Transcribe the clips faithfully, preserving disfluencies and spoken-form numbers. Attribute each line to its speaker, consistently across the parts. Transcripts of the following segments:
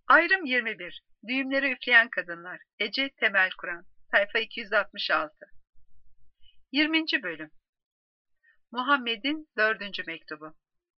Speaker 1: Ayrım yirmi bir. Düğümleri üfleyen kadınlar. Ece Temel Kur'an. Sayfa iki yüz altmış altı. yirminci bölüm. Muhammed'in dördüncü mektubu.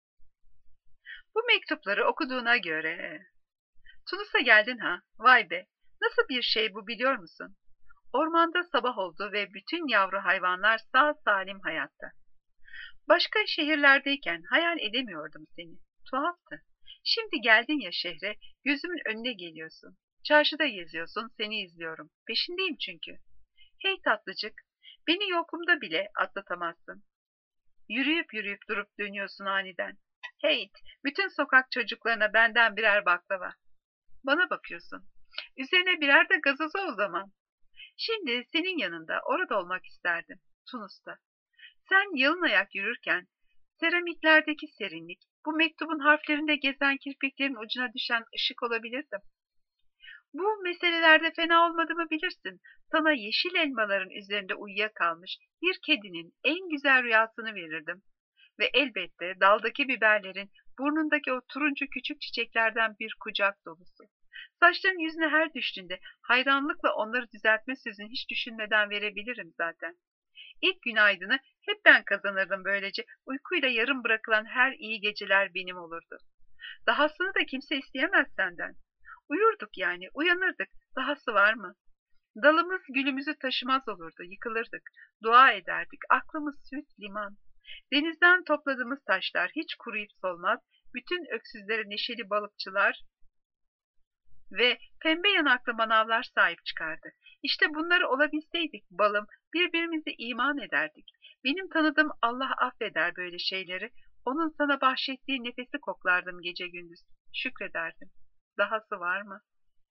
Speaker 1: Bu mektupları okuduğuna göre... Tunus'a geldin ha? Vay be! Nasıl bir şey bu biliyor musun? Ormanda sabah oldu ve bütün yavru hayvanlar sağ salim hayatta. Başka şehirlerdeyken hayal edemiyordum seni. Tuhaftı. Şimdi geldin ya şehre, gözümün önüne geliyorsun. Çarşıda geziyorsun, seni izliyorum. Peşindeyim çünkü. Hey tatlıcık, beni yokluğumda bile atlatamazsın. Yürüyüp yürüyüp durup dönüyorsun aniden. Hey, bütün sokak çocuklarına benden birer baklava. Bana bakıyorsun. Üzerine birer de gazozu o zaman. Şimdi senin yanında orada olmak isterdim. Tunus'ta. Sen yalın ayak yürürken seramiklerdeki serinlik, bu mektubun harflerinde gezen kirpiklerin ucuna düşen ışık olabilirdim. Bu meselelerde fena olmadığımı bilirsin. Sana yeşil elmaların üzerinde uyuyakalmış bir kedinin en güzel rüyasını verirdim. Ve elbette daldaki biberlerin, burnundaki o turuncu küçük çiçeklerden bir kucak dolusu. Saçların yüzüne her düştüğünde hayranlıkla onları düzeltme sözünü hiç düşünmeden verebilirim zaten. İlk günaydını hep ben kazanırdım böylece. Uykuyla yarım bırakılan her iyi geceler benim olurdu. Dahasını da kimse isteyemez senden. Uyurduk yani, uyanırdık. Dahası var mı? Dalımız gülümüzü taşımaz olurdu, yıkılırdık. Dua ederdik, aklımız süt, liman. Denizden topladığımız taşlar hiç kuruyup solmaz. Bütün öksüzlere neşeli balıkçılar ve pembe yanaklı manavlar sahip çıkardı. İşte bunları olabilseydik balım, birbirimize iman ederdik. Benim tanıdığım Allah affeder böyle şeyleri. Onun sana bahşettiği nefesi koklardım gece gündüz. Şükrederdim. Dahası var mı?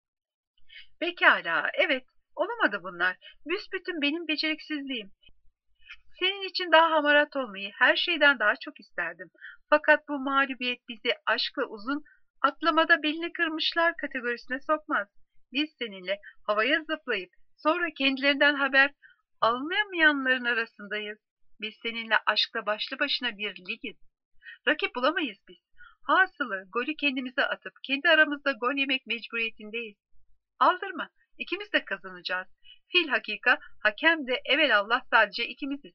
Speaker 1: Pekala, evet, olamadı bunlar. Büsbütün benim beceriksizliğim. Senin için daha hamarat olmayı her şeyden daha çok isterdim. Fakat bu mağlubiyet bizi aşkla uzun atlamada belini kırmışlar kategorisine sokmaz. Biz seninle havaya zıplayıp sonra kendilerinden haber alınamayanların arasındayız. Biz seninle aşkla başlı başına bir ligiz. Rakip bulamayız biz. Hasılı golü kendimize atıp kendi aramızda gol yemek mecburiyetindeyiz. Aldırma, ikimiz de kazanacağız. Fil hakika, hakem de evelallah sadece ikimiziz.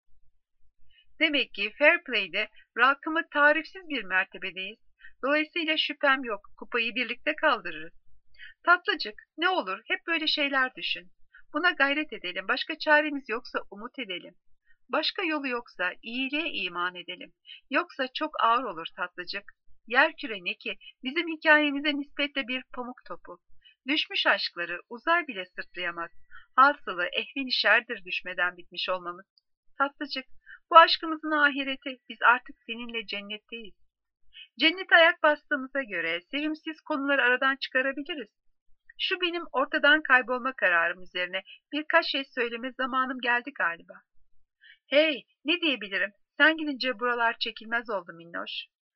Speaker 1: Demek ki fair play'de rakımı tarifsiz bir mertebedeyiz. Dolayısıyla şüphem yok, kupayı birlikte kaldırırız. Tatlıcık, ne olur hep böyle şeyler düşün. Buna gayret edelim, başka çaremiz yoksa umut edelim. Başka yolu yoksa iyiliğe iman edelim. Yoksa çok ağır olur tatlıcık. Yerküre ne ki bizim hikayemize nispetle bir pamuk topu. Düşmüş aşkları uzay bile sırtlayamaz. Hasılı ehven şerdir düşmeden bitmiş olmamız. Tatlıcık, bu aşkımızın ahireti, biz artık seninle cennetteyiz. Cennete ayak bastığımıza göre sevimsiz konuları aradan çıkarabiliriz. Şu benim ortadan kaybolma kararım üzerine birkaç şey söyleme zamanım geldi galiba. Hey, ne diyebilirim? Sen gidince buralar çekilmez oldu minnoş.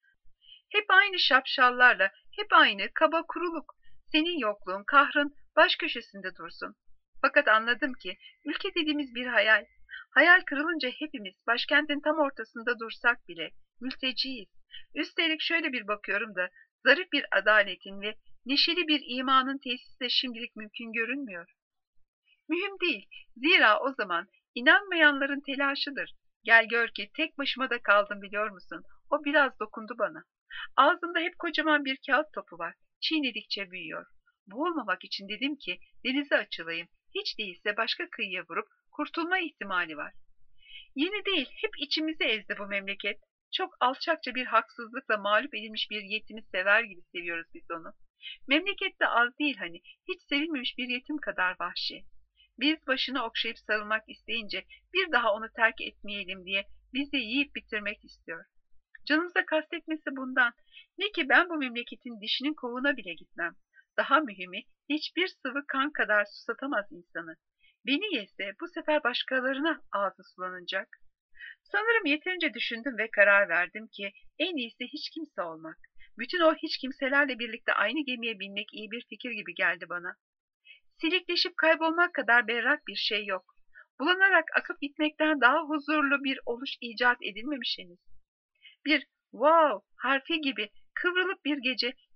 Speaker 1: Hep aynı şapşallarla, hep aynı kaba kuruluk. Senin yokluğun, kahrın baş köşesinde dursun. Fakat anladım ki ülke dediğimiz bir hayal. Hayal kırılınca hepimiz başkentin tam ortasında dursak bile mülteciyiz. Üstelik şöyle bir bakıyorum da zarif bir adaletin ve neşeli bir imanın tesisi de şimdilik mümkün görünmüyor. Mühim değil. Zira o zaman inanmayanların telaşıdır. Gel gör ki tek başıma da kaldım biliyor musun? O biraz dokundu bana. Ağzında hep kocaman bir kağıt topu var. Çiğnedikçe büyüyor. Boğulmamak için dedim ki denize açılayım. Hiç değilse başka kıyıya vurup kurtulma ihtimali var. Yeni değil, hep içimizi ezdi bu memleket. Çok alçakça bir haksızlıkla mağlup edilmiş bir yetimi sever gibi seviyoruz biz onu. Memlekette az değil hani, hiç sevilmemiş bir yetim kadar vahşi. Biz başını okşayıp sarılmak isteyince bir daha onu terk etmeyelim diye bizi yiyip bitirmek istiyor. Canımıza kastetmesi bundan. Ne ki ben bu memleketin dişinin kovuğuna bile gitmem. Daha mühimi hiçbir sıvı kan kadar susatamaz insanı. Beni yese bu sefer başkalarına ağzı sulanacak. Sanırım yeterince düşündüm ve karar verdim ki en iyisi hiç kimse olmak. Bütün o hiç kimselerle birlikte aynı gemiye binmek iyi bir fikir gibi geldi bana. Silikleşip kaybolmak kadar berrak bir şey yok. Bulanarak akıp gitmekten daha huzurlu bir oluş icat edilmemiş henüz. Bir wow harfi gibi kıvrılıp bir gece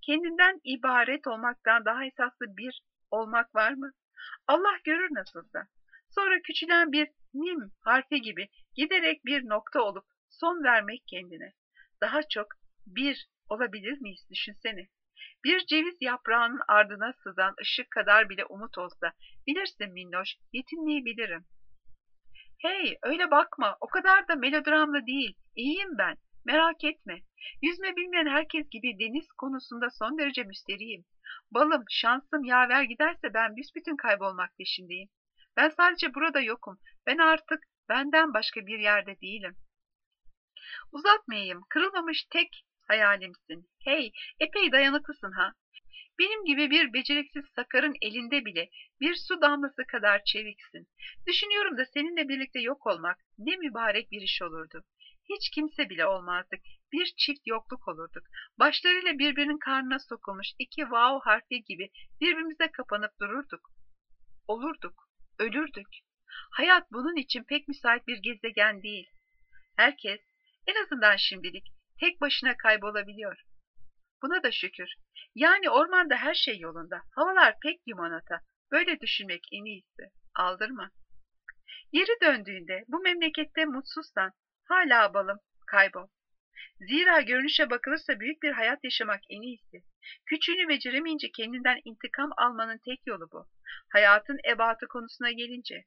Speaker 1: Kendinden ibaret olmaktan daha esaslı bir olmak var mı? Allah görür nasılsa. Sonra küçülen bir nim harfi gibi giderek bir nokta olup son vermek kendine. Daha çok bir olabilir miyiz düşünsene. Bir ceviz yaprağının ardına sızan ışık kadar bile umut olsa, bilirsin minnoş, yetinmeyi bilirim. Hey, öyle bakma, o kadar da melodramlı değil, iyiyim ben, merak etme. Yüzme bilmeyen herkes gibi deniz konusunda son derece müsterihim. Balım, şansım yaver giderse ben büsbütün kaybolmak peşindeyim. Ben sadece burada yokum, ben artık benden başka bir yerde değilim. Uzatmayayım, kırılmamış tek hayalimsin. Hey, epey dayanıklısın ha. Benim gibi bir beceriksiz sakarın elinde bile bir su damlası kadar çeviksin. Düşünüyorum da seninle birlikte yok olmak ne mübarek bir iş olurdu. Hiç kimse bile olmazdık. Bir çift yokluk olurduk. Başlarıyla birbirinin karnına sokulmuş iki vav harfi gibi birbirimize kapanıp dururduk. Olurduk, ölürdük. Hayat bunun için pek müsait bir gezegen değil. Herkes, en azından şimdilik, tek başına kaybolabiliyor. Buna da şükür. Yani ormanda her şey yolunda. Havalar pek limonata. Böyle düşünmek en iyisi. Aldırma. Yeri döndüğünde bu memlekette mutsuzsan hala balım kaybol. Zira görünüşe bakılırsa büyük bir hayat yaşamak en iyisi. Küçüğünü beceremeyince kendinden intikam almanın tek yolu bu. Hayatın ebatı konusuna gelince.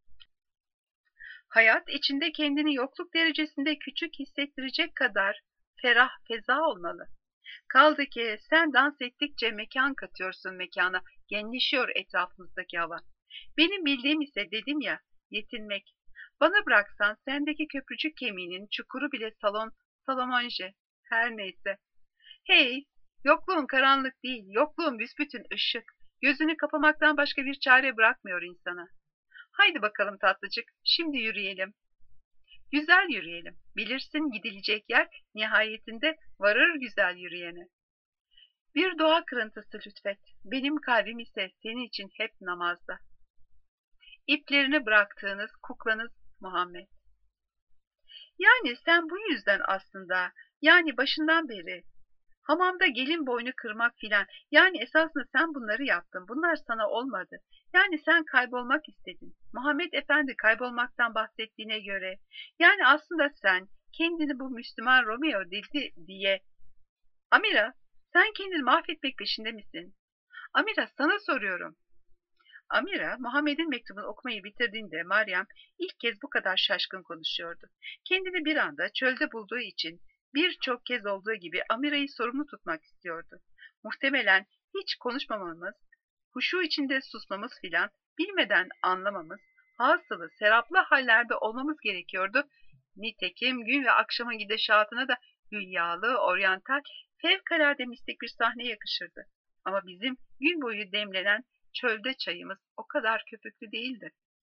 Speaker 1: Hayat içinde kendini yokluk derecesinde küçük hissettirecek kadar ferah feza olmalı. Kaldı ki sen dans ettikçe mekan katıyorsun mekana, genleşiyor etrafımızdaki hava. Benim bildiğim ise dedim ya, yetinmek. Bana bıraksan sendeki köprücük kemiğinin çukuru bile salon, salomanje, her neyse. Hey, yokluğun karanlık değil, yokluğun büsbütün ışık. Gözünü kapamaktan başka bir çare bırakmıyor insana. Haydi bakalım tatlıcık, şimdi yürüyelim. Güzel yürüyelim. Bilirsin gidilecek yer nihayetinde varır güzel yürüyene. Bir dua kırıntısı lütfet. Benim kalbim ise senin için hep namazda. İplerini bıraktığınız kuklanız Muhammed. Yani sen bu yüzden aslında, yani başından beri, hamamda gelin boynu kırmak filan, yani esasında sen bunları yaptın, bunlar sana olmadı. Yani sen kaybolmak istedin. Muhammed Efendi kaybolmaktan bahsettiğine göre, yani aslında sen kendini bu Müslüman Romeo dedi diye. Amira, sen kendini mahvetmek peşinde misin? Amira, sana soruyorum. Amira, Muhammed'in mektubunu okumayı bitirdiğinde Meryem ilk kez bu kadar şaşkın konuşuyordu. Kendini bir anda çölde bulduğu için birçok kez olduğu gibi Amira'yı sorumlu tutmak istiyordu. Muhtemelen hiç konuşmamamız, huşu içinde susmamız filan, bilmeden anlamamız, hasılı seraplı hallerde olmamız gerekiyordu. Nitekim gün ve akşamın gidişatına da hülyalı, oryantal, fevkalade mistik bir sahne yakışırdı. Ama bizim gün boyu demlenen çölde çayımız o kadar köpüklü değildi.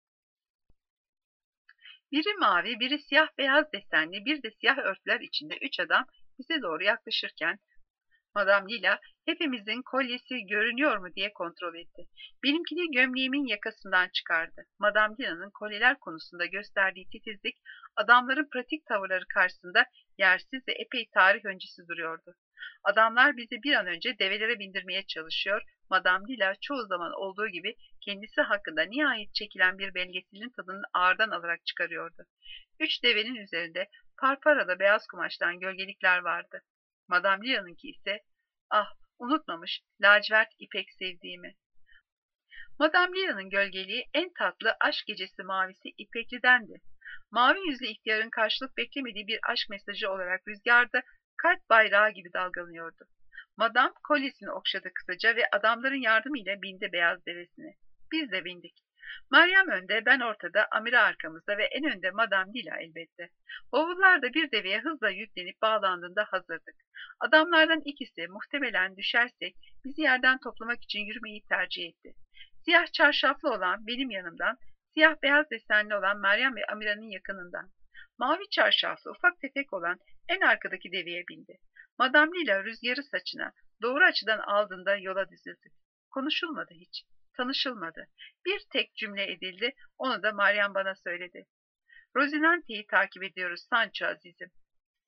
Speaker 1: Biri mavi, biri siyah beyaz desenli, bir de siyah örtüler içinde üç adam bize doğru yaklaşırken Madame Lila hepimizin kolyesi görünüyor mu diye kontrol etti. Benimkini gömleğimin yakasından çıkardı. Madame Lila'nın kolyeler konusunda gösterdiği titizlik adamların pratik tavırları karşısında yersiz ve epey tarih öncesi duruyordu. Adamlar bizi bir an önce develere bindirmeye çalışıyor. Madame Lila çoğu zaman olduğu gibi kendisi hakkında nihayet çekilen bir belgeselin tadını ağırdan alarak çıkarıyordu. Üç devenin üzerinde parparalı beyaz kumaştan gölgelikler vardı. Madame Lila'nınki ise, ah unutmamış lacivert ipek sevdiğimi. Madame Lila'nın gölgeliği en tatlı aşk gecesi mavisi ipeklidendi. Mavi yüzlü ihtiyarın karşılık beklemediği bir aşk mesajı olarak rüzgarda kalp bayrağı gibi dalgalanıyordu. Madame kolyesini okşadı kısaca ve adamların yardımıyla bindi beyaz devesine. Biz de bindik. Meryem önde, ben ortada, Amira arkamızda ve en önde Madame Lila elbette. Bavullar da bir deveye hızla yüklenip bağlandığında hazırdık. Adamlardan ikisi muhtemelen düşersek bizi yerden toplamak için yürümeyi tercih etti. Siyah çarşaflı olan benim yanımdan, siyah beyaz desenli olan Meryem ve Amira'nın yakınından. Mavi çarşaflı ufak tefek olan en arkadaki deveye bindi. Madame Lila rüzgarı saçına doğru açıdan aldığında yola dizildi. Konuşulmadı hiç. Tanışılmadı. Bir tek cümle edildi, onu da Meryem bana söyledi. Rozinante'yi takip ediyoruz Sancho azizim.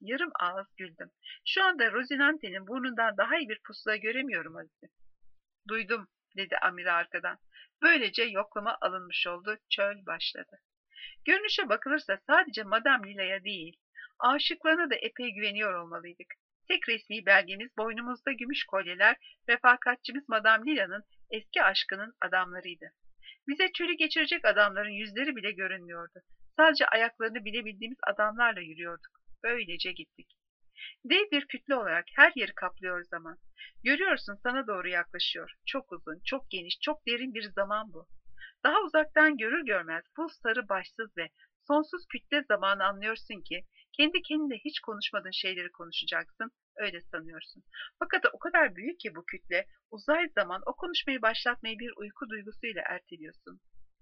Speaker 1: Yarım ağız güldüm. Şu anda Rozinante'nin burnundan daha iyi bir pusula göremiyorum Aziz'im. Duydum, dedi Amira arkadan. Böylece yoklama alınmış oldu, çöl başladı. Görünüşe bakılırsa sadece Madame Lila'ya değil, aşıklarına da epey güveniyor olmalıydık. Tek resmi belgemiz boynumuzda gümüş kolyeler, refakatçimiz Madame Lila'nın eski aşkının adamlarıydı. Bize çölü geçirecek adamların yüzleri bile görünmüyordu. Sadece ayaklarını bilebildiğimiz adamlarla yürüyorduk. Böylece gittik. Dev bir kütle olarak her yeri kaplıyor zaman. Görüyorsun sana doğru yaklaşıyor. Çok uzun, çok geniş, çok derin bir zaman bu. Daha uzaktan görür görmez bu sarı başsız ve sonsuz kütle zamanı anlıyorsun ki kendi kendine hiç konuşmadığın şeyleri konuşacaksın, öyle sanıyorsun. Fakat o kadar büyük ki bu kütle, uzay zaman o konuşmayı başlatmayı bir uyku duygusuyla erteliyorsun.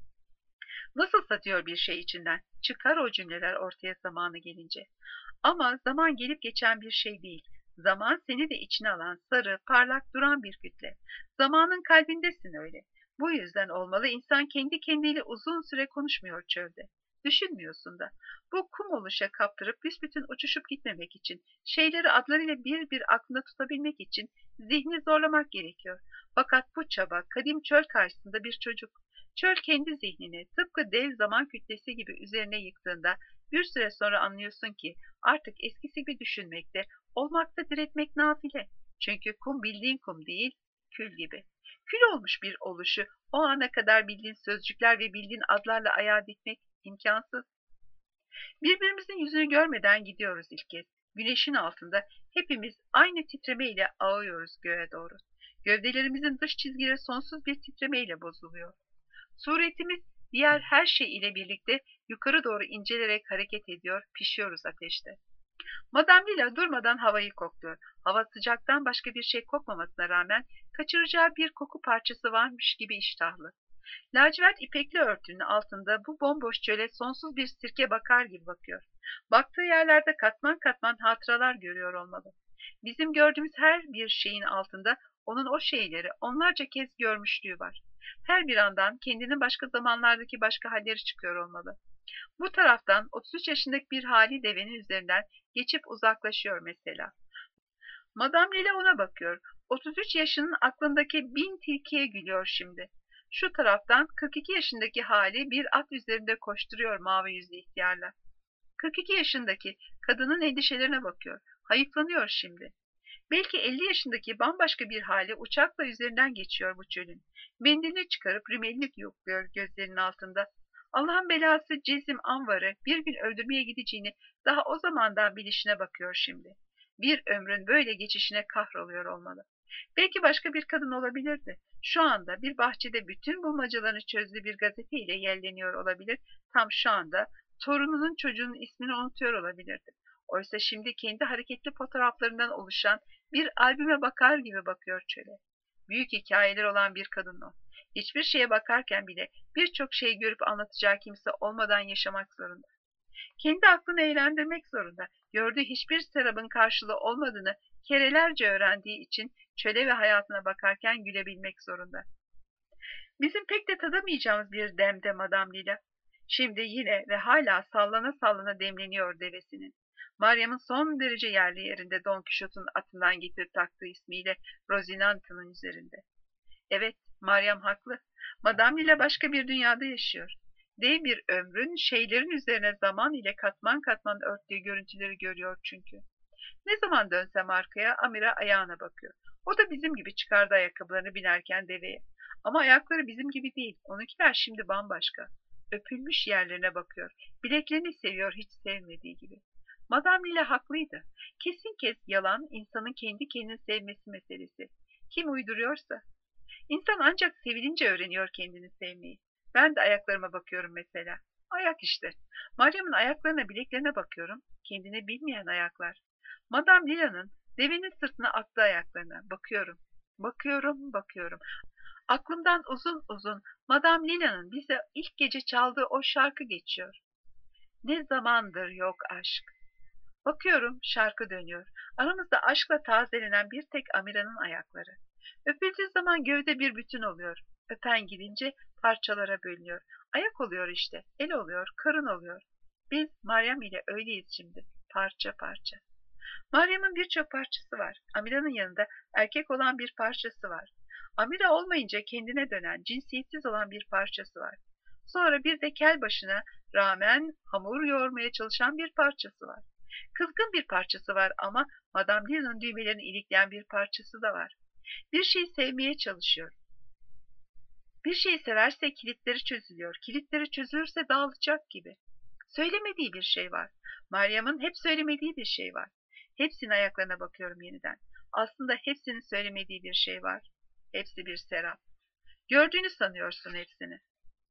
Speaker 1: Nasıl satıyor bir şey içinden? Çıkar o cümleler ortaya zamanı gelince. Ama zaman gelip geçen bir şey değil. Zaman seni de içine alan, sarı, parlak duran bir kütle. Zamanın kalbindesin öyle. Bu yüzden olmalı insan kendi kendiyle uzun süre konuşmuyor çölde. Düşünmüyorsun da. Bu kum oluşa kaptırıp büsbütün uçuşup gitmemek için, şeyleri adlarıyla bir bir aklında tutabilmek için zihni zorlamak gerekiyor. Fakat bu çaba kadim çöl karşısında bir çocuk. Çöl kendi zihnini tıpkı dev zaman kütlesi gibi üzerine yıktığında bir süre sonra anlıyorsun ki artık eskisi gibi düşünmekte, olmakta diretmek nafile. Çünkü kum bildiğin kum değil, kül gibi. Kül olmuş bir oluşu o ana kadar bildiğin sözcükler ve bildiğin adlarla ayağa dikmek imkansız. Birbirimizin yüzünü görmeden gidiyoruz ilk kez. Güneşin altında hepimiz aynı titremeyle ağıyoruz göğe doğru. Gövdelerimizin dış çizgileri sonsuz bir titremeyle bozuluyor. Suretimiz diğer her şey ile birlikte yukarı doğru incelerek hareket ediyor, pişiyoruz ateşte. Madame Lila durmadan havayı kokluyor. Hava sıcaktan başka bir şey kokmamasına rağmen kaçıracağı bir koku parçası varmış gibi iştahlı. Lacivert ipekli örtünün altında bu bomboş çöle sonsuz bir sirke bakar gibi bakıyor. Baktığı yerlerde katman katman hatıralar görüyor olmalı. Bizim gördüğümüz her bir şeyin altında onun o şeyleri onlarca kez görmüşlüğü var. Her bir andan kendinin başka zamanlardaki başka halleri çıkıyor olmalı. Bu taraftan otuz üç yaşındaki bir hali devenin üzerinden geçip uzaklaşıyor mesela. Madame Lile ona bakıyor. otuz üç yaşının aklındaki bin tilkiye gülüyor şimdi. Şu taraftan kırk iki yaşındaki hali bir at üzerinde koşturuyor mavi yüzlü ihtiyarla. kırk iki yaşındaki kadının endişelerine bakıyor. Hayıflanıyor şimdi. Belki elli yaşındaki bambaşka bir hali uçakla üzerinden geçiyor bu çölün. Mendilini çıkarıp rimelini yokluyor gözlerinin altında. Allah'ın belası Cezim Anvar'ı bir gün öldürmeye gideceğini daha o zamandan bilişine bakıyor şimdi. Bir ömrün böyle geçişine kahroluyor olmalı. Belki başka bir kadın olabilirdi. Şu anda bir bahçede bütün bulmacalarını çözdüğü bir gazeteyle yelleniyor olabilir. Tam şu anda torununun çocuğunun ismini unutuyor olabilirdi. Oysa şimdi kendi hareketli fotoğraflarından oluşan bir albüme bakar gibi bakıyor çöle. Büyük hikayeler olan bir kadın o. Hiçbir şeye bakarken bile birçok şey görüp anlatacağı kimse olmadan yaşamak zorunda. Kendi aklını eğlendirmek zorunda. Gördüğü hiçbir serabın karşılığı olmadığını kerelerce öğrendiği için çöle ve hayatına bakarken gülebilmek zorunda. Bizim pek de tadamayacağımız bir demde Madame Lila. Şimdi yine ve hala sallana sallana demleniyor devesinin. Meryem'in son derece yerli yerinde Don Quixote'un atından getirip taktığı ismiyle Rozinante'nin üzerinde. Evet, Meryem haklı. Madame Lila başka bir dünyada yaşıyor. Dev bir ömrün şeylerin üzerine zaman ile katman katman örttüğü görüntüleri görüyor çünkü. Ne zaman dönsem arkaya Amira ayağına bakıyor. O da bizim gibi çıkardı ayakkabılarını binerken deveye. Ama ayakları bizim gibi değil. Onunkiler şimdi bambaşka. Öpülmüş yerlerine bakıyor. Bileklerini seviyor hiç sevmediği gibi. Madame Lila haklıydı. Kesin kes yalan insanın kendi kendini sevmesi meselesi. Kim uyduruyorsa. İnsan ancak sevilince öğreniyor kendini sevmeyi. Ben de ayaklarıma bakıyorum mesela. Ayak işte. Meryem'in ayaklarına bileklerine bakıyorum. Kendini bilmeyen ayaklar. Madame Lila'nın devenin sırtına attığı ayaklarına bakıyorum. Bakıyorum, bakıyorum. Aklımdan uzun uzun Madame Lila'nın bize ilk gece çaldığı o şarkı geçiyor. Ne zamandır yok aşk. Bakıyorum şarkı dönüyor. Aramızda aşkla tazelenen bir tek Amira'nın ayakları. Öpüldüğü zaman gövde bir bütün oluyor. Öpen gidince parçalara bölünüyor. Ayak oluyor işte, el oluyor, karın oluyor. Biz Meryem ile öyleyiz şimdi. parça parça. Meryem'in birçok parçası var. Amira'nın yanında erkek olan bir parçası var. Amira olmayınca kendine dönen, cinsiyetsiz olan bir parçası var. Sonra bir de kel başına rağmen hamur yoğurmaya çalışan bir parçası var. Kızgın bir parçası var ama Madame Lila'nın düğmelerini ilikleyen bir parçası da var. Bir şeyi sevmeye çalışıyor. Bir şeyi severse kilitleri çözülüyor. Kilitleri çözülürse dağılacak gibi. Söylemediği bir şey var. Meryem'in hep söylemediği bir şey var. Hepsinin ayaklarına bakıyorum yeniden. Aslında hepsinin söylemediği bir şey var. Hepsi bir serap. Gördüğünü sanıyorsun hepsini.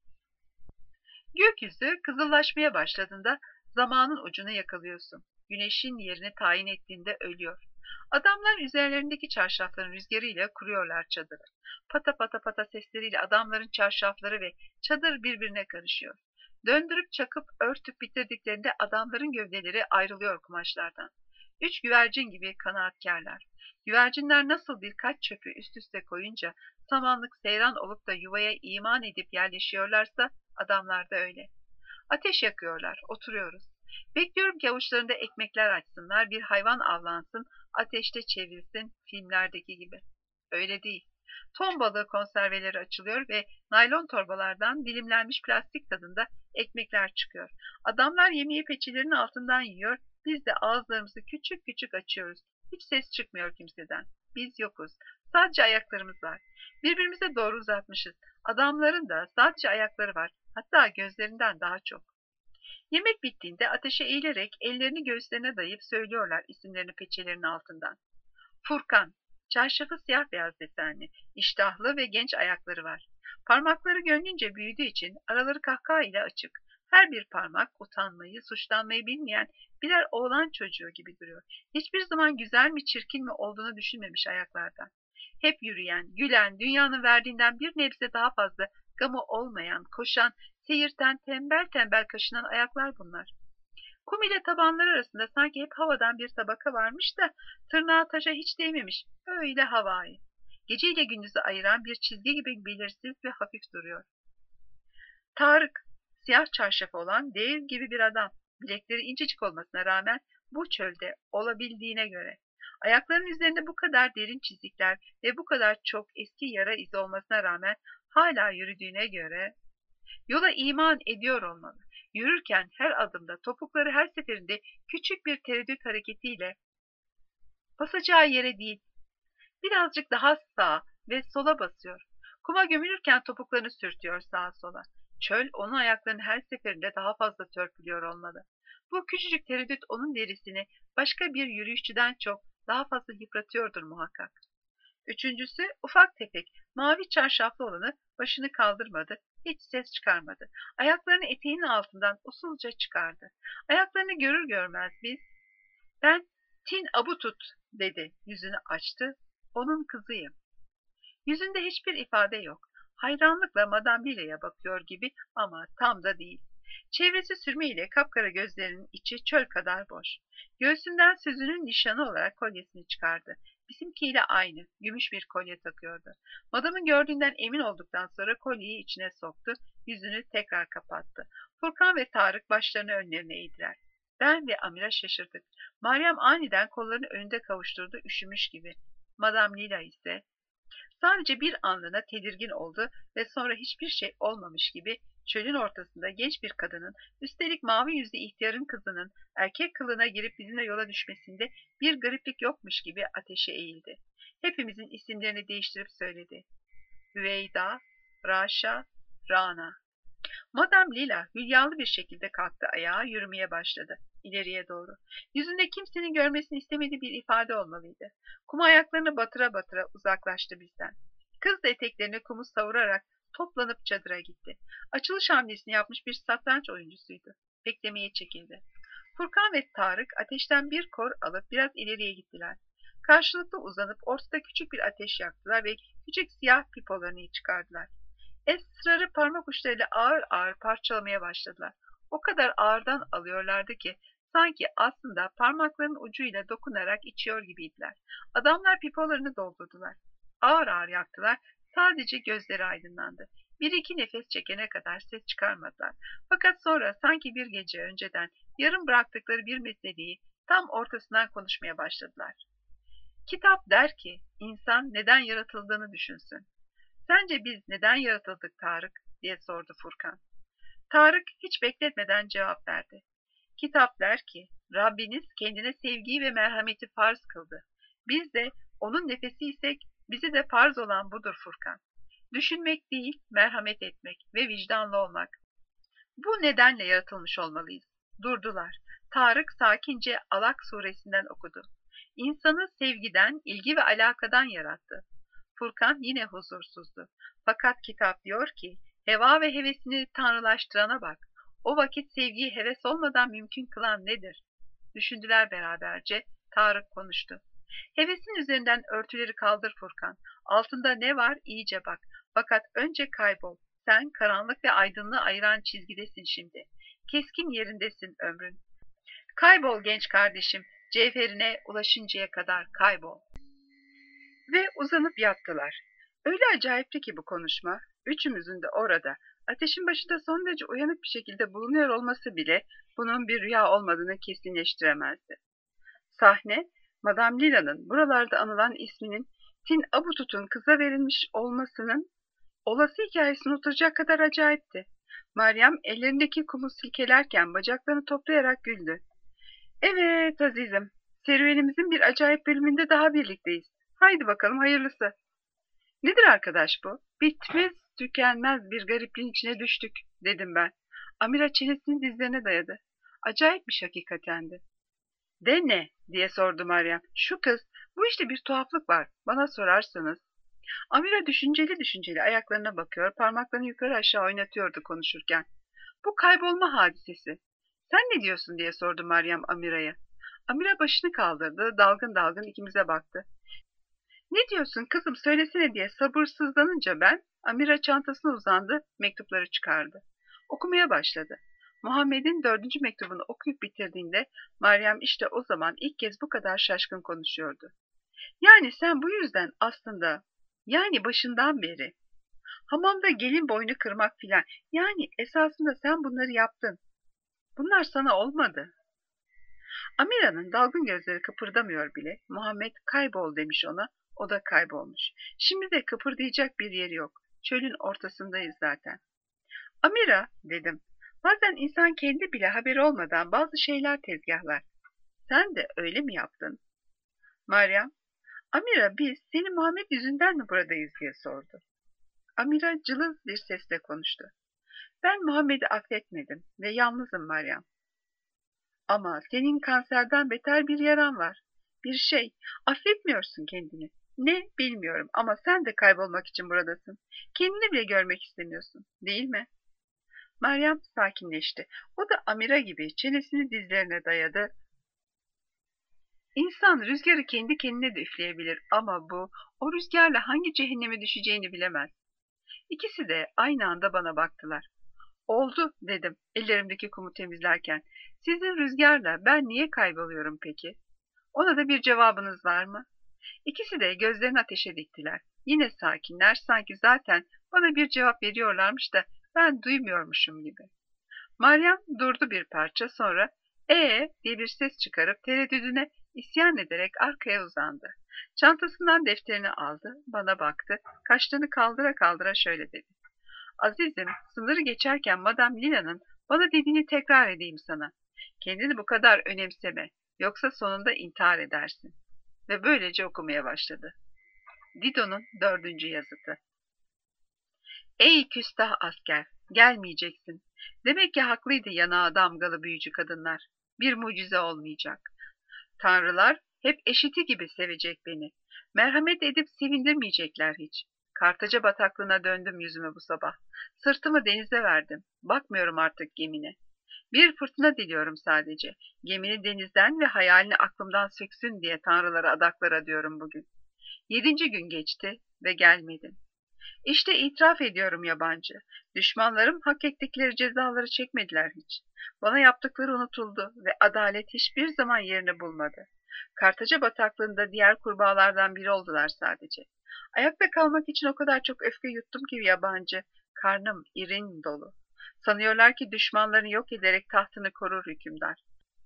Speaker 1: Gökyüzü kızıllaşmaya başladığında zamanın ucunu yakalıyorsun. Güneşin yerini tayin ettiğinde ölüyor. Adamlar üzerlerindeki çarşafların rüzgarıyla kuruyorlar çadırı. Pata pata pata sesleriyle adamların çarşafları ve çadır birbirine karışıyor. Döndürüp çakıp örtüp bitirdiklerinde adamların gövdeleri ayrılıyor kumaşlardan. Üç güvercin gibi kanaatkarlar. Güvercinler nasıl birkaç çöpü üst üste koyunca samanlık seyran olup da yuvaya iman edip yerleşiyorlarsa adamlar da öyle. Ateş yakıyorlar, oturuyoruz. Bekliyorum ki avuçlarında ekmekler açsınlar, bir hayvan avlansın, ateşte çevirsin, filmlerdeki gibi. Öyle değil. Ton balığı konserveleri açılıyor ve naylon torbalardan dilimlenmiş plastik tadında ekmekler çıkıyor. Adamlar yemeği peçelerinin altından yiyor, biz de ağızlarımızı küçük küçük açıyoruz. Hiç ses çıkmıyor kimseden. Biz yokuz. Sadece ayaklarımız var. Birbirimize doğru uzatmışız. Adamların da sadece ayakları var. Hatta gözlerinden daha çok. Yemek bittiğinde ateşe eğilerek ellerini göğüslerine dayayıp söylüyorlar isimlerini peçelerinin altından. Furkan, çarşafı siyah beyaz desenli, iştahlı ve genç ayakları var. Parmakları gönlünce büyüdüğü için araları kahkaha ile açık. Her bir parmak utanmayı, suçlanmayı bilmeyen birer oğlan çocuğu gibi duruyor. Hiçbir zaman güzel mi çirkin mi olduğunu düşünmemiş ayaklardan. Hep yürüyen, gülen, dünyanın verdiğinden bir nebze daha fazla gamı olmayan, koşan, seyirten, tembel tembel kaşınan ayaklar bunlar. Kum ile tabanlar arasında sanki hep havadan bir tabaka varmış da tırnağı taşa hiç değmemiş. Öyle havai. Gece ile gündüzü ayıran bir çizgi gibi belirsiz ve hafif duruyor. Tarık, siyah çarşafı olan dev gibi bir adam. Bilekleri incecik olmasına rağmen bu çölde olabildiğine göre. Ayaklarının üzerinde bu kadar derin çizikler ve bu kadar çok eski yara izi olmasına rağmen hala yürüdüğüne göre yola iman ediyor olmalı. Yürürken her adımda topukları her seferinde küçük bir tereddüt hareketiyle basacağı yere değil, birazcık daha sağa ve sola basıyor. Kuma gömülürken topuklarını sürtüyor sağa sola. Çöl onun ayaklarının her seferinde daha fazla törpülüyor olmalı. Bu küçücük tereddüt onun derisini başka bir yürüyüşçüden çok daha fazla yıpratıyordur muhakkak. Üçüncüsü ufak tefek, mavi çarşaflı olanı başını kaldırmadı, hiç ses çıkarmadı. Ayaklarını eteğinin altından usulca çıkardı. Ayaklarını görür görmez biz, ben Tin Abutut dedi, yüzünü açtı, onun kızıyım. Yüzünde hiçbir ifade yok. Hayranlıkla Madame Lila'ya bakıyor gibi ama tam da değil. Çevresi sürmeyle kapkara gözlerinin içi çöl kadar boş. Göğsünden sözünün nişanı olarak kolyesini çıkardı. Bizimkiyle aynı, gümüş bir kolye takıyordu. Madamın gördüğünden emin olduktan sonra kolyeyi içine soktu, yüzünü tekrar kapattı. Furkan ve Tarık başlarını önlerine eğdiler. Ben ve Amira şaşırdık. Meryem aniden kollarını önünde kavuşturdu, üşümüş gibi. Madame Lila ise sadece bir anlığına tedirgin oldu ve sonra hiçbir şey olmamış gibi çölün ortasında genç bir kadının, üstelik mavi yüzlü ihtiyarın kızının erkek kılığına girip bizimle yola düşmesinde bir gariplik yokmuş gibi ateşe eğildi. Hepimizin isimlerini değiştirip söyledi. Hüveyda, Raşa, Rana. Madame Lila hülyalı bir şekilde kalktı ayağa, yürümeye başladı. İleriye doğru. Yüzünde kimsenin görmesini istemediği bir ifade olmalıydı. Kum ayaklarını batıra batıra uzaklaştı bizden. Kız da eteklerini kumu savurarak toplanıp çadıra gitti. Açılış hamlesini yapmış bir satranç oyuncusuydu. Beklemeye çekildi. Furkan ve Tarık ateşten bir kor alıp biraz ileriye gittiler. Karşılıklı uzanıp ortada küçük bir ateş yaktılar ve küçük siyah pipolarını çıkardılar. Esrarı parmak uçlarıyla ağır ağır parçalamaya başladılar. O kadar ağırdan alıyorlardı ki sanki aslında parmaklarının ucuyla dokunarak içiyor gibiydiler. Adamlar pipolarını doldurdular. Ağır ağır yaktılar. Sadece gözleri aydınlandı. Bir iki nefes çekene kadar ses çıkarmadılar. Fakat sonra sanki bir gece önceden yarım bıraktıkları bir meseleyi tam ortasından konuşmaya başladılar. Kitap der ki, insan neden yaratıldığını düşünsün. Sence biz neden yaratıldık Tarık, diye sordu Furkan. Tarık hiç bekletmeden cevap verdi. Kitap der ki, Rabbiniz kendine sevgiyi ve merhameti farz kıldı. Biz de onun nefesiysek bize de farz olan budur Furkan. Düşünmek değil, merhamet etmek ve vicdanlı olmak. Bu nedenle yaratılmış olmalıyız. Durdular. Tarık sakince Alak suresinden okudu. İnsanı sevgiden, ilgi ve alakadan yarattı. Furkan yine huzursuzdu. Fakat kitap diyor ki, heva ve hevesini tanrılaştırana bak. O vakit sevgiyi heves olmadan mümkün kılan nedir? Düşündüler beraberce. Tarık konuştu. Hevesin üzerinden örtüleri kaldır Furkan. Altında ne var iyice bak. Fakat önce kaybol. Sen karanlık ve aydınlığı ayıran çizgidesin şimdi. Keskin yerindesin ömrün. Kaybol genç kardeşim. Cevherine ulaşıncaya kadar kaybol. Ve uzanıp yattılar. Öyle acayipti ki bu konuşma. Üçümüzün de orada, ateşin başında son derece uyanık bir şekilde bulunuyor olması bile bunun bir rüya olmadığını kesinleştiremezdi. Sahne, Madame Lila'nın buralarda anılan isminin Tin Abutut'un kıza verilmiş olmasının olası hikayesini unutacak kadar acayipti. Meryem ellerindeki kumu silkelerken bacaklarını toplayarak güldü. Evet azizim, serüvenimizin bir acayip bölümünde daha birlikteyiz. Haydi bakalım hayırlısı. Nedir arkadaş bu? Bitmez tükenmez bir garipliğin içine düştük, dedim ben. Amira çenesini dizlerine dayadı. Acayipmiş hakikatendi. De ne? Diye sordu Meryem. Şu kız, bu işte bir tuhaflık var, bana sorarsanız. Amira düşünceli düşünceli ayaklarına bakıyor, parmaklarını yukarı aşağı oynatıyordu konuşurken. Bu kaybolma hadisesi. Sen ne diyorsun diye sordu Meryem Amira'ya. Amira başını kaldırdı, dalgın dalgın ikimize baktı. Ne diyorsun kızım söylesene diye sabırsızlanınca ben, Amira çantasına uzandı, mektupları çıkardı. Okumaya başladı. Muhammed'in dördüncü mektubunu okuyup bitirdiğinde Meryem işte o zaman ilk kez bu kadar şaşkın konuşuyordu. Yani sen bu yüzden aslında, yani başından beri, hamamda gelin boynu kırmak filan, yani esasında sen bunları yaptın. Bunlar sana olmadı. Amira'nın dalgın gözleri kıpırdamıyor bile. Muhammed kaybol demiş ona, o da kaybolmuş. Şimdi de kıpırdayacak bir yeri yok. Çölün ortasındayız zaten. Amira, dedim. Bazen insan kendi bile haberi olmadan bazı şeyler tezgahlar. Sen de öyle mi yaptın? Meryem, Amira biz seni Muhammed yüzünden mi buradayız diye sordu. Amira cılız bir sesle konuştu. Ben Muhammed'i affetmedim ve yalnızım Meryem. Ama senin kanserden beter bir yaran var. Bir şey, affetmiyorsun kendini. Ne bilmiyorum ama sen de kaybolmak için buradasın. Kendini bile görmek istemiyorsun, değil mi? Meryem sakinleşti. O da Amira gibi çenesini dizlerine dayadı. İnsan rüzgarı kendi kendine de üfleyebilir ama bu, o rüzgarla hangi cehenneme düşeceğini bilemez. İkisi de aynı anda bana baktılar. Oldu dedim ellerimdeki kumu temizlerken. Sizin rüzgarla ben niye kayboluyorum peki? Ona da bir cevabınız var mı? İkisi de gözlerini ateşe diktiler. Yine sakinler, sanki zaten bana bir cevap veriyorlarmış da ben duymuyormuşum gibi. Meryem durdu bir parça, sonra ee diye bir ses çıkarıp tereddüdüne isyan ederek arkaya uzandı. Çantasından defterini aldı, bana baktı, kaşlarını kaldıra kaldıra şöyle dedi. Azizim, sınırı geçerken Madame Lila'nın bana dediğini tekrar edeyim sana. Kendini bu kadar önemseme, yoksa sonunda intihar edersin. Ve böylece okumaya başladı. Dido'nun dördüncü yazıtı. Ey küstah asker, gelmeyeceksin. Demek ki haklıydı yanağı damgalı büyücü kadınlar. Bir mucize olmayacak. Tanrılar hep eşiti gibi sevecek beni. Merhamet edip sevindirmeyecekler hiç. Kartaca bataklığına döndüm yüzüme bu sabah. Sırtımı denize verdim. Bakmıyorum artık gemine. Bir fırtına diliyorum sadece. Gemini denizden ve hayalini aklımdan söksün diye tanrılara adaklara diyorum bugün. Yedinci gün geçti ve gelmedin. İşte itiraf ediyorum yabancı. Düşmanlarım hak ettikleri cezaları çekmediler hiç. Bana yaptıkları unutuldu ve adalet hiçbir zaman yerini bulmadı. Kartaca bataklığında diğer kurbağalardan biri oldular sadece. Ayakta kalmak için o kadar çok öfke yuttum ki yabancı. Karnım irin dolu. Sanıyorlar ki düşmanlarını yok ederek tahtını korur hükümdar.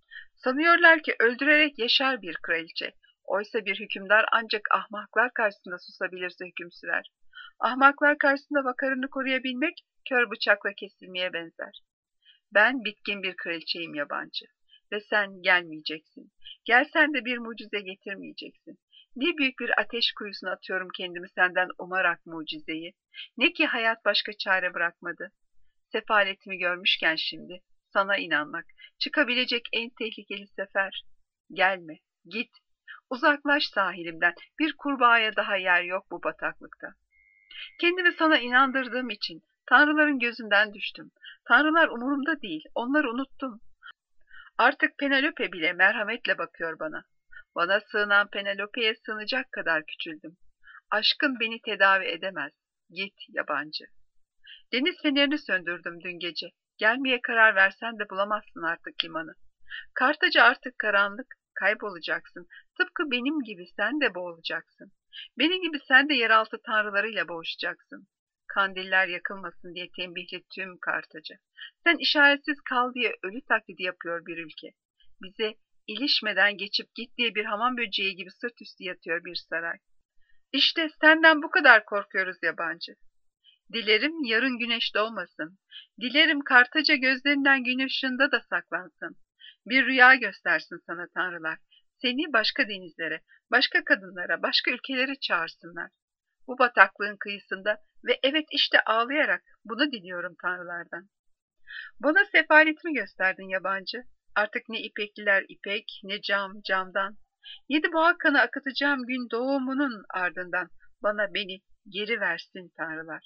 Speaker 1: Sanıyorlar ki öldürerek yaşar bir kraliçe. Oysa bir hükümdar ancak ahmaklar karşısında susabilirse hüküm sürer. Ahmaklar karşısında vakarını koruyabilmek kör bıçakla kesilmeye benzer. Ben bitkin bir kraliçeyim yabancı. Ve sen gelmeyeceksin. Gelsen de bir mucize getirmeyeceksin. Ne büyük bir ateş kuyusuna atıyorum kendimi senden umarak mucizeyi. Ne ki hayat başka çare bırakmadı. Sefaletimi görmüşken şimdi sana inanmak, çıkabilecek en tehlikeli sefer. Gelme, git, uzaklaş sahilimden. Bir kurbağaya daha yer yok bu bataklıkta. Kendimi sana inandırdığım için tanrıların gözünden düştüm. Tanrılar umurumda değil, onları unuttum. Artık Penelope bile merhametle bakıyor bana. Bana sığınan Penelope'ye sığınacak kadar küçüldüm. Aşkın beni tedavi edemez. Git yabancı. Deniz fenerini söndürdüm dün gece. Gelmeye karar versen de bulamazsın artık limanı. Kartaca artık karanlık, kaybolacaksın. Tıpkı benim gibi sen de boğulacaksın. Benim gibi sen de yeraltı tanrılarıyla boğuşacaksın. Kandiller yakılmasın diye tembihli tüm Kartaca. Sen işaretsiz kal diye ölü taklidi yapıyor bir ülke. Bize ilişmeden geçip git diye bir hamam böceği gibi sırt üstü yatıyor bir saray. İşte senden bu kadar korkuyoruz yabancı. Dilerim yarın güneş doğmasın. Dilerim Kartaca gözlerinden gün ışığında da saklansın. Bir rüya göstersin sana tanrılar. Seni başka denizlere, başka kadınlara, başka ülkelere çağırsınlar. Bu bataklığın kıyısında ve evet işte ağlayarak bunu diliyorum tanrılardan. Bana sefaletimi gösterdin yabancı. Artık ne ipekliler ipek, ne cam camdan. Yedi boğa kanı akıtacağım gün doğumunun ardından bana beni geri versin tanrılar.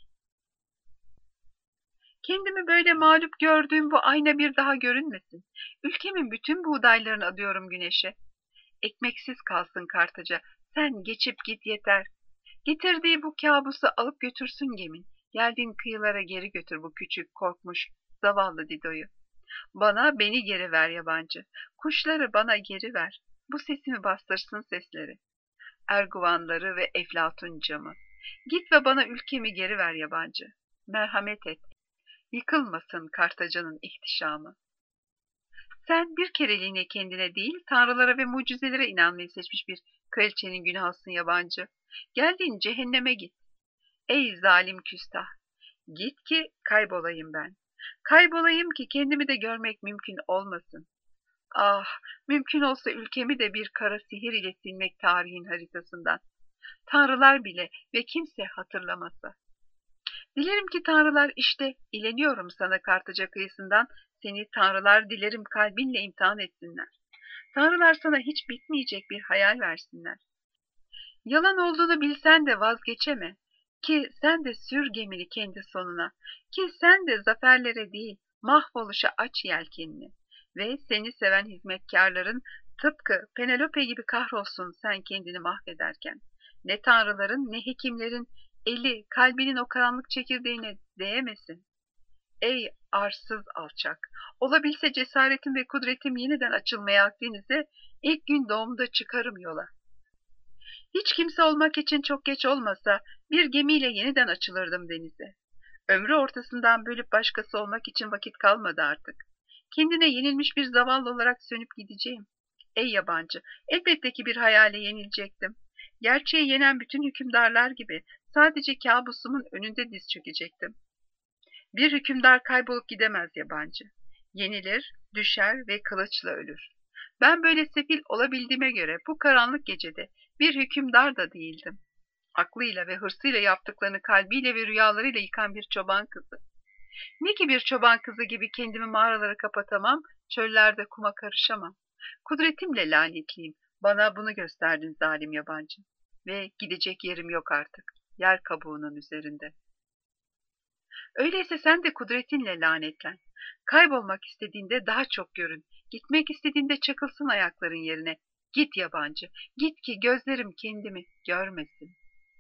Speaker 1: Kendimi böyle mağlup gördüğüm bu ayna bir daha görünmesin. Ülkemin bütün buğdaylarını adıyorum güneşe. Ekmeksiz kalsın Kartaca, sen geçip git yeter. Getirdiği bu kabusu alıp götürsün gemin. Geldiğin kıyılara geri götür bu küçük, korkmuş, zavallı Dido'yu. Bana beni geri ver yabancı. Kuşları bana geri ver. Bu sesimi bastırsın sesleri. Erguvanları ve Eflatun camı. Git ve bana ülkemi geri ver yabancı. Merhamet et. Yıkılmasın Kartaca'nın ihtişamı. Sen bir kereliğine kendine değil, tanrılara ve mucizelere inanmayı seçmiş bir kraliçenin günahısın yabancı. Geldiğin cehenneme git. Ey zalim küstah! Git ki kaybolayım ben. Kaybolayım ki kendimi de görmek mümkün olmasın. Ah, mümkün olsa ülkemi de bir kara sihir ile silmek tarihin haritasından. Tanrılar bile ve kimse hatırlamasa. Dilerim ki tanrılar işte ileniyorum sana Kartaca kıyısından, seni tanrılar dilerim kalbinle imtihan etsinler. Tanrılar sana hiç bitmeyecek bir hayal versinler. Yalan olduğunu bilsen de vazgeçeme. Ki sen de sür gemini kendi sonuna. Ki sen de zaferlere değil mahvoluşa aç yelkenini. Ve seni seven hizmetkarların tıpkı Penelope gibi kahrolsun sen kendini mahvederken. Ne tanrıların ne hekimlerin eli kalbinin o karanlık çekirdeğine değmesin. Ey arsız alçak! Olabilse cesaretim ve kudretim yeniden açılmaya Akdeniz'e ilk gün doğumda çıkarım yola. Hiç kimse olmak için çok geç olmasa bir gemiyle yeniden açılırdım denize. Ömrü ortasından bölüp başkası olmak için vakit kalmadı artık. Kendine yenilmiş bir zavallı olarak sönüp gideceğim. Ey yabancı, elbette ki bir hayale yenilecektim. Gerçeği yenen bütün hükümdarlar gibi sadece kabusumun önünde diz çökecektim. Bir hükümdar kaybolup gidemez yabancı. Yenilir, düşer ve kılıçla ölür. Ben böyle sefil olabildiğime göre bu karanlık gecede bir hükümdar da değildim. Aklıyla ve hırsıyla yaptıklarını kalbiyle ve rüyalarıyla yıkan bir çoban kızı. Ne ki bir çoban kızı gibi kendimi mağaralara kapatamam, çöllerde kuma karışamam. Kudretimle lanetliyim. Bana bunu gösterdin zalim yabancı. Ve gidecek yerim yok artık. Yer kabuğunun üzerinde. Öyleyse sen de kudretinle lanetlen. Kaybolmak istediğinde daha çok görün. Gitmek istediğinde çakılsın ayakların yerine. Git yabancı, git ki gözlerim kendimi görmesin.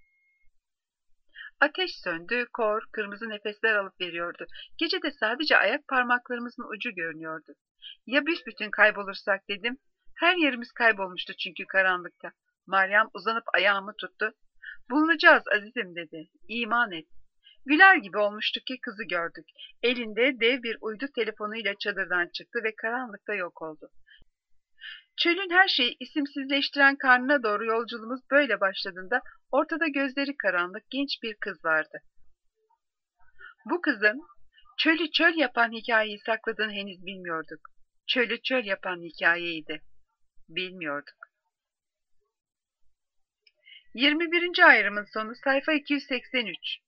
Speaker 1: Ateş söndü, kor, kırmızı nefesler alıp veriyordu. Gecede sadece ayak parmaklarımızın ucu görünüyordu. Ya büsbütün kaybolursak dedim. Her yerimiz kaybolmuştu çünkü karanlıkta. Meryem uzanıp ayağımı tuttu. Bulunacağız azizim dedi. İman et. Güler gibi olmuştu ki kızı gördük. Elinde dev bir uydu telefonuyla çadırdan çıktı ve karanlıkta yok oldu. Çölün her şeyi isimsizleştiren karnına doğru yolculuğumuz böyle başladığında ortada gözleri karanlık genç bir kız vardı. Bu kızın çölü çöl yapan hikayeyi sakladığını henüz bilmiyorduk. Çölü çöl yapan hikayeydi. Bilmiyorduk. yirmi birinci ayrımın sonu sayfa iki yüz seksen üç.